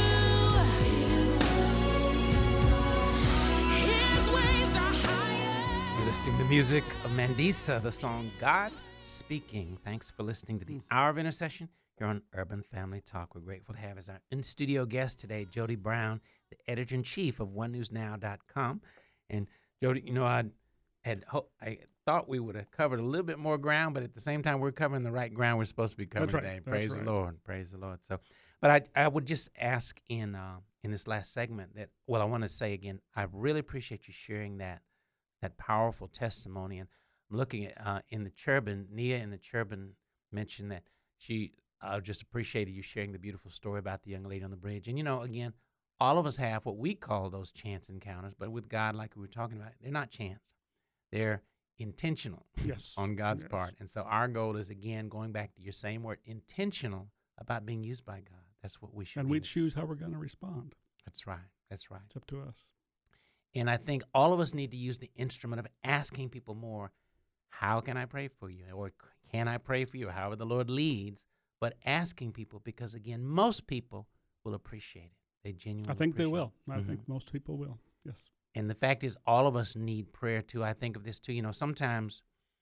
Speaker 13: His ways are higher.
Speaker 1: You're listening to the music of Mandisa, the song God Speaking. Thanks for listening to the Hour of Intercession here on Urban Family Talk. We're grateful to have as our in-studio guest today, Jody Brown, the editor-in-chief of OneNewsNow.com. And Jody, you know, I thought we would have covered a little bit more ground, but at the same time, we're covering the right ground we're supposed to be covering
Speaker 2: That's right.
Speaker 1: today.
Speaker 2: That's
Speaker 1: Praise
Speaker 2: right.
Speaker 1: the Lord. Praise the Lord. So, but I would just ask in this last segment that, well, I want to say again, I really appreciate you sharing that powerful testimony. And I'm looking at in the Cherubim, Nia in the Cherubim mentioned that she just appreciated you sharing the beautiful story about the young lady on the bridge. And, you know, again, all of us have what we call those chance encounters, but with God, like we were talking about, they're not chance. They're intentional
Speaker 2: Yes.
Speaker 1: on God's
Speaker 2: Yes.
Speaker 1: part. And so our goal is, again, going back to your same word, intentional about being used by God. That's what we should
Speaker 2: And
Speaker 1: be.
Speaker 2: we choose how we're going to respond.
Speaker 1: That's right. That's right.
Speaker 2: It's up to us.
Speaker 1: And I think all of us need to use the instrument of asking people more, how can I pray for you? Or can I pray for you? Or however the Lord leads. But asking people, because, again, most people will appreciate it. They genuinely
Speaker 2: I think they
Speaker 1: appreciate
Speaker 2: will.
Speaker 1: it.
Speaker 2: I
Speaker 1: Mhm.
Speaker 2: think most people will. Yes.
Speaker 1: And the fact is, all of us need prayer, too. I think of this, too. You know, sometimes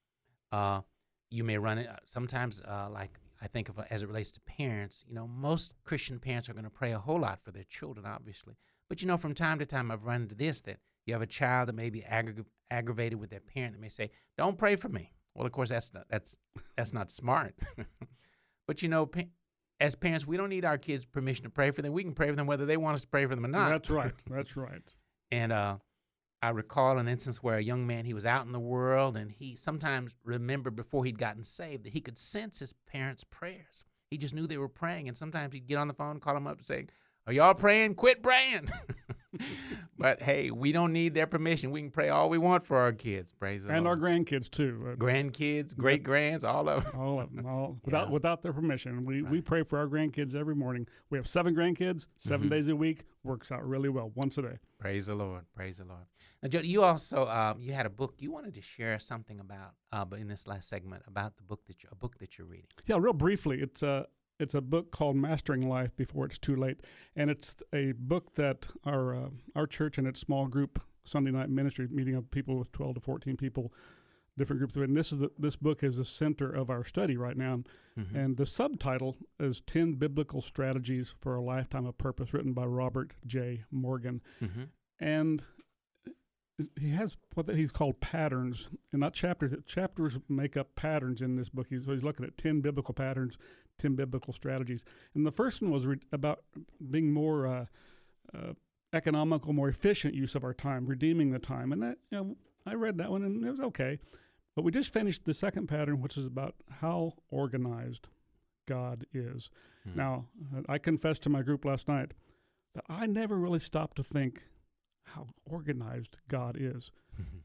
Speaker 1: you may run it. Sometimes, like I think of as it relates to parents, you know, most Christian parents are going to pray a whole lot for their children, obviously. But, you know, from time to time, I've run into this, that you have a child that may be aggravated with their parent that may say, don't pray for me. Well, of course, that's not smart. But, you know, as parents, we don't need our kids' permission to pray for them. We can pray for them whether they want us to pray for them or not.
Speaker 2: That's right. That's right.
Speaker 1: And I recall an instance where a young man, he was out in the world, and he sometimes remembered before he'd gotten saved that he could sense his parents' prayers. He just knew they were praying, and sometimes he'd get on the phone, call them up and say, are y'all praying? Quit praying. But, hey, we don't need their permission. We can pray all we want for our kids. Praise the
Speaker 2: And
Speaker 1: Lord.
Speaker 2: our grandkids, too.
Speaker 1: Grandkids, great-grands, all of them.
Speaker 2: All of them. All,
Speaker 1: Yeah.
Speaker 2: without their permission. We pray for our grandkids every morning. We have 7 grandkids, 7 days a week. Works out really well, once a day.
Speaker 1: Praise the Lord. Praise the Lord. Now, Jody, you also you had a book. You wanted to share something about, but in this last segment, about the book that you're reading.
Speaker 2: Yeah, real briefly, it's a book called Mastering Life Before It's Too Late, and it's a book that our church and its small group Sunday night ministry meeting of people with 12 to 14 people, different groups of it. And this book is the center of our study right now, and the subtitle is 10 Biblical Strategies for a Lifetime of Purpose, written by Robert J. Morgan, and he has what he's called patterns, and not chapters. Chapters make up patterns in this book. He's looking at 10 biblical patterns, 10 biblical strategies. And the first one was about being more economical, more efficient use of our time, redeeming the time. And that, you know, I read that one, and it was okay. But we just finished the second pattern, which is about how organized God is. Now, I confessed to my group last night that I never really stopped to think how organized God is.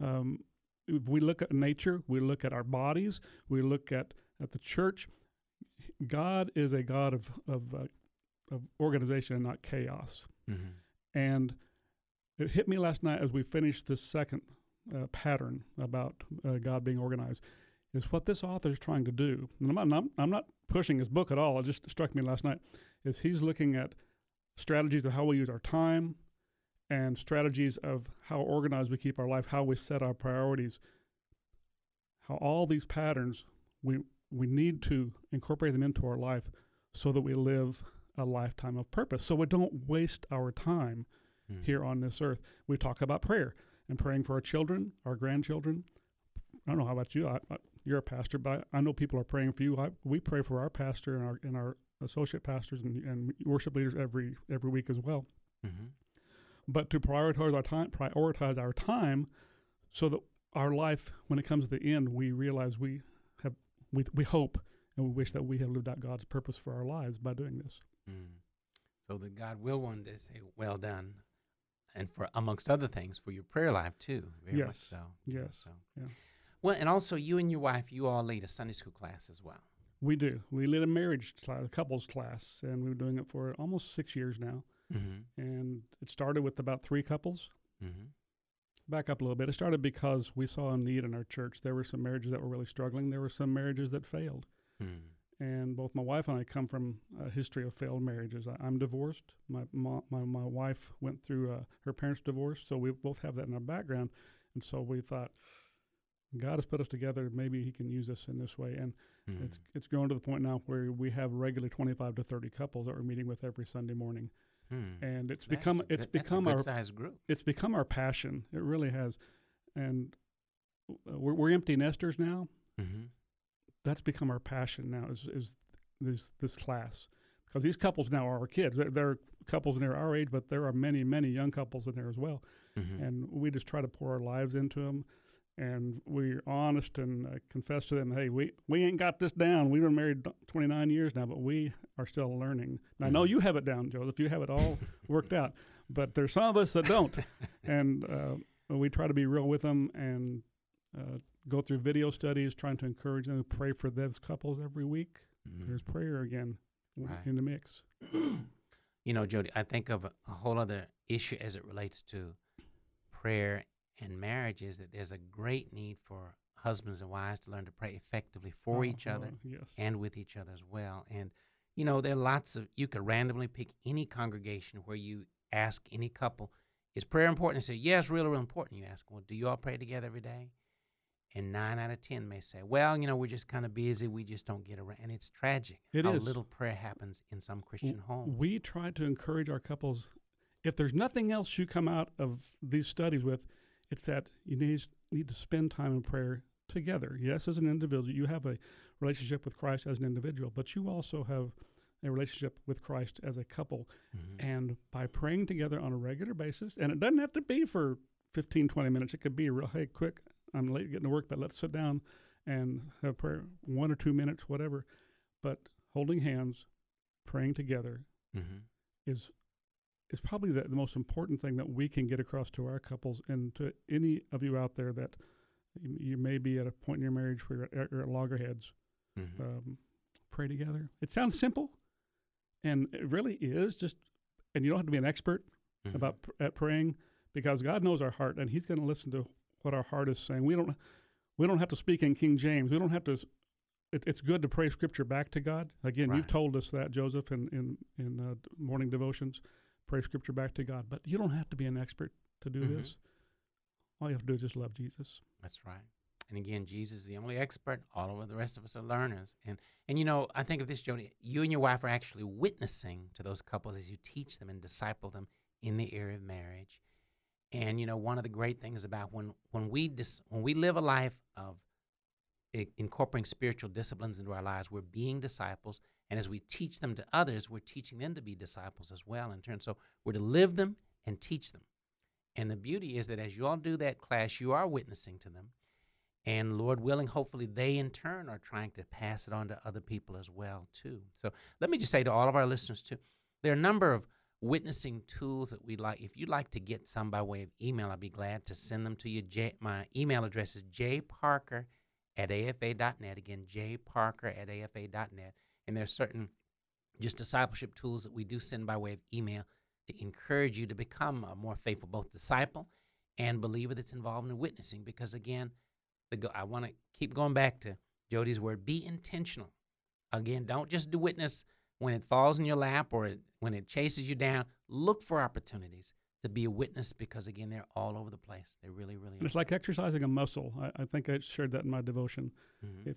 Speaker 2: If we look at nature, we look at our bodies, we look at the church. God is a God of organization and not chaos. And it hit me last night as we finished this second pattern about God being organized, is what this author is trying to do. And I'm not pushing his book at all. It just struck me last night, is he's looking at strategies of how we use our time, and strategies of how organized we keep our life, how we set our priorities, how all these patterns, we need to incorporate them into our life so that we live a lifetime of purpose, so we don't waste our time here on this earth. We talk about prayer and praying for our children, our grandchildren. I don't know how about you. You're a pastor, but I know people are praying for you. We pray for our pastor and our associate pastors and worship leaders every week as well. but to prioritize our time, so that our life, when it comes to the end, we realize we hope and we wish that we have lived out God's purpose for our lives by doing this.
Speaker 1: So that God will one day say, "Well done," and for amongst other things, for your prayer life too. Very much so.
Speaker 2: Yes.
Speaker 1: So.
Speaker 2: Yeah.
Speaker 1: Well, and also you and your wife, you all lead a Sunday school class as well.
Speaker 2: We do. We lead a marriage class, a couples class, and we've been doing it for almost 6 years now. And it started with about 3 couples. Back up a little bit. It started because we saw a need in our church. There were some marriages that were really struggling. There were some marriages that failed. And both my wife and I come from a history of failed marriages. I'm divorced. My wife went through her parents' divorce, so we both have that in our background. And so we thought, God has put us together. Maybe He can use us in this way. And it's grown to the point now where we have regularly 25 to 30 couples that we're meeting with every Sunday morning. And it's become
Speaker 1: a good sized group.
Speaker 2: It's become our passion. It really has. And we're empty nesters now. That's become our passion now. Is this class, because these couples now are our kids. There are couples in there our age, but there are many young couples in there as well. And we just try to pour our lives into them. And we're honest and confess to them, hey, we ain't got this down. We've been married 29 years now, but we are still learning. And I know you have it down, Joseph. You have it all worked out. But there's some of us that don't. And we try to be real with them and go through video studies, trying to encourage them to pray for those couples every week. There's prayer again in the mix.
Speaker 1: You know, Jody, I think of a whole other issue as it relates to prayer and marriage, is that there's a great need for husbands and wives to learn to pray effectively for each other and with each other as well. And, you know, there are lots of, you could randomly pick any congregation where you ask any couple, is prayer important? They say, yes, really, really important. You ask, well, do you all pray together every day? And 9 out of 10 may say, well, you know, we're just kind of busy. We just don't get around. And it's tragic how little prayer happens in some Christian homes.
Speaker 2: We try to encourage our couples, if there's nothing else you come out of these studies with, it's that you need to spend time in prayer together. Yes, as an individual, you have a relationship with Christ as an individual, but you also have a relationship with Christ as a couple. And by praying together on a regular basis, and it doesn't have to be for 15, 20 minutes. It could be real, hey, quick, I'm late getting to work, but let's sit down and have prayer, 1 or 2 minutes, whatever. But holding hands, praying together is probably the most important thing that we can get across to our couples, and to any of you out there that you may be at a point in your marriage where you're at loggerheads. Pray together. It sounds simple, and it really is just, and you don't have to be an expert at praying, because God knows our heart, and He's going to listen to what our heart is saying. We don't have to speak in King James. We don't have to. It's good to pray Scripture back to God. Again, you've told us that, Joseph, in morning devotions. Pray Scripture back to God. But you don't have to be an expert to do this. All you have to do is just love Jesus.
Speaker 1: That's right. And again, Jesus is the only expert. All of the rest of us are learners. And you know, I think of this, Jody, you and your wife are actually witnessing to those couples as you teach them and disciple them in the area of marriage. And, you know, one of the great things about when we live a life of incorporating spiritual disciplines into our lives, we're being disciples. And as we teach them to others, we're teaching them to be disciples as well in turn. So we're to live them and teach them. And the beauty is that as you all do that class, you are witnessing to them. And Lord willing, hopefully they in turn are trying to pass it on to other people as well, too. So let me just say to all of our listeners, too, there are a number of witnessing tools that we'd like. If you'd like to get some by way of email, I'd be glad to send them to you. My email address is jparker@afa.net. Again, jparker@afa.net. And there's certain just discipleship tools that we do send by way of email to encourage you to become a more faithful both disciple and believer that's involved in witnessing. Because, again, I want to keep going back to Jody's word, be intentional. Again, don't just do witness when it falls in your lap or when it chases you down. Look for opportunities to be a witness, because, again, they're all over the place. They really, really are.
Speaker 2: It's like exercising a muscle. I think I shared that in my devotion. If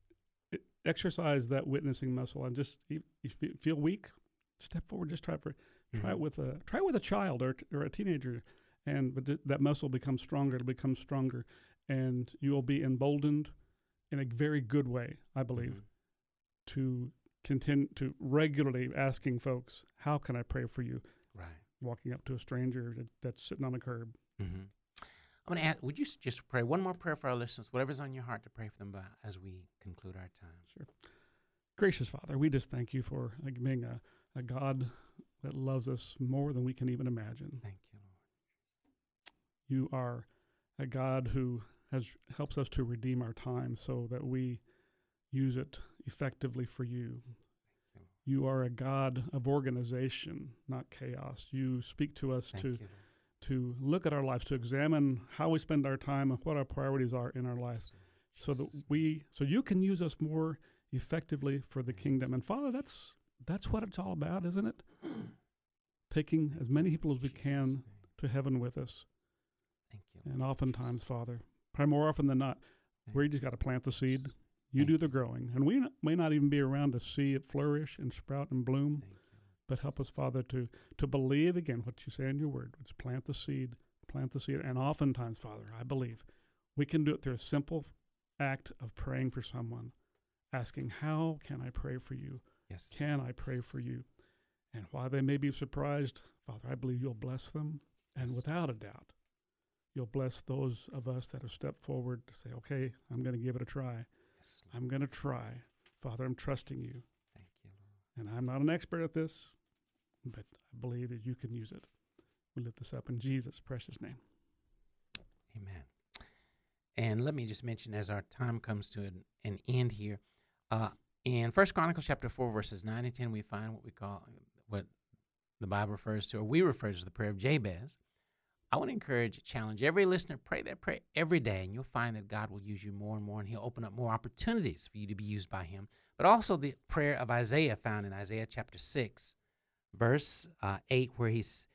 Speaker 2: exercise that witnessing muscle, and just if you feel weak, step forward. Just try it with a child or a teenager, but that muscle becomes stronger. It'll become stronger, and you will be emboldened in a very good way, I believe, to continue to regularly asking folks, how can I pray for you?
Speaker 1: Right.
Speaker 2: walking up to a stranger that's sitting on a curb.
Speaker 1: Mm-hmm. I'm going to ask, would you just pray one more prayer for our listeners, whatever's on your heart to pray for them as we conclude our time?
Speaker 2: Sure. Gracious Father, we just thank you for being a God that loves us more than we can even imagine.
Speaker 1: Thank you, Lord.
Speaker 2: You are a God who helps us to redeem our time so that we use it effectively for you. You are a God of organization, not chaos. You speak to us to look at our lives, to examine how we spend our time and what our priorities are in our life, so you can use us more effectively for the kingdom. And Father, that's what it's all about, isn't it? Taking as many people as we can to heaven with us.
Speaker 1: Thank you.
Speaker 2: And oftentimes, Father, probably more often than not, we just got to plant the seed. You do the growing. And we may not even be around to see it flourish and sprout and bloom, but help us, Father, to believe, again, what you say in your word. It's plant the seed. And oftentimes, Father, I believe we can do it through a simple act of praying for someone, asking, how can I pray for you?
Speaker 1: Yes.
Speaker 2: Can I pray for you? And while they may be surprised, Father, I believe you'll bless them. And without a doubt, you'll bless those of us that have stepped forward to say, okay, I'm going to give it a try.
Speaker 1: Yes,
Speaker 2: I'm going to try. Father, I'm trusting you.
Speaker 1: Thank you, Lord.
Speaker 2: And I'm not an expert at this, but I believe that you can use it. We lift this up in Jesus' precious name.
Speaker 1: Amen. And let me just mention, as our time comes to an end here, in 1 Chronicles chapter 4, verses 9 and 10, we find what the Bible refers to, or we refer to as the prayer of Jabez. I want to challenge every listener, pray that prayer every day, and you'll find that God will use you more and more, and he'll open up more opportunities for you to be used by him. But also the prayer of Isaiah, found in Isaiah chapter 6, verse 8, where his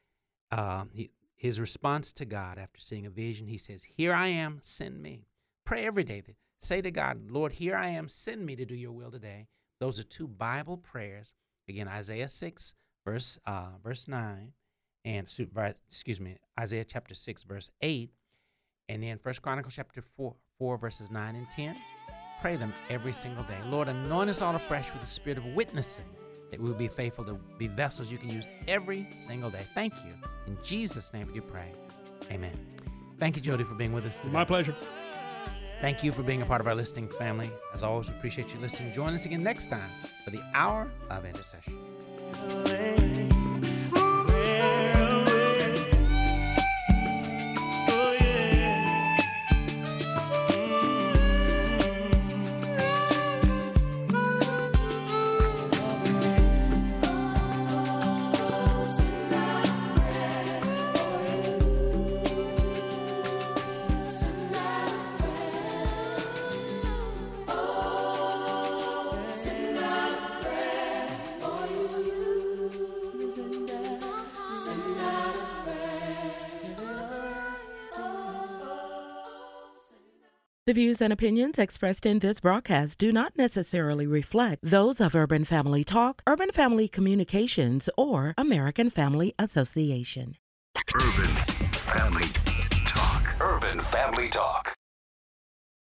Speaker 1: response to God after seeing a vision, he says, "Here I am, send me." Pray every day. Say to God, "Lord, here I am, send me to do your will today." Those are two Bible prayers. Again, Isaiah 6, verse 9. And Isaiah chapter 6, verse 8, and then 1 Chronicles chapter 4, verses 9 and 10. Pray them every single day. Lord, anoint us all afresh with the spirit of witnessing, that we will be faithful to be vessels you can use every single day. Thank you. In Jesus' name we do pray. Amen. Thank you, Jody, for being with us today.
Speaker 2: My pleasure.
Speaker 1: Thank you for being a part of our listening family. As always, we appreciate you listening. Join us again next time for the Hour of Intercession.
Speaker 6: The views and opinions expressed in this broadcast do not necessarily reflect those of Urban Family Talk, Urban Family Communications, or American Family Association.
Speaker 7: Urban Family Talk. Urban Family Talk.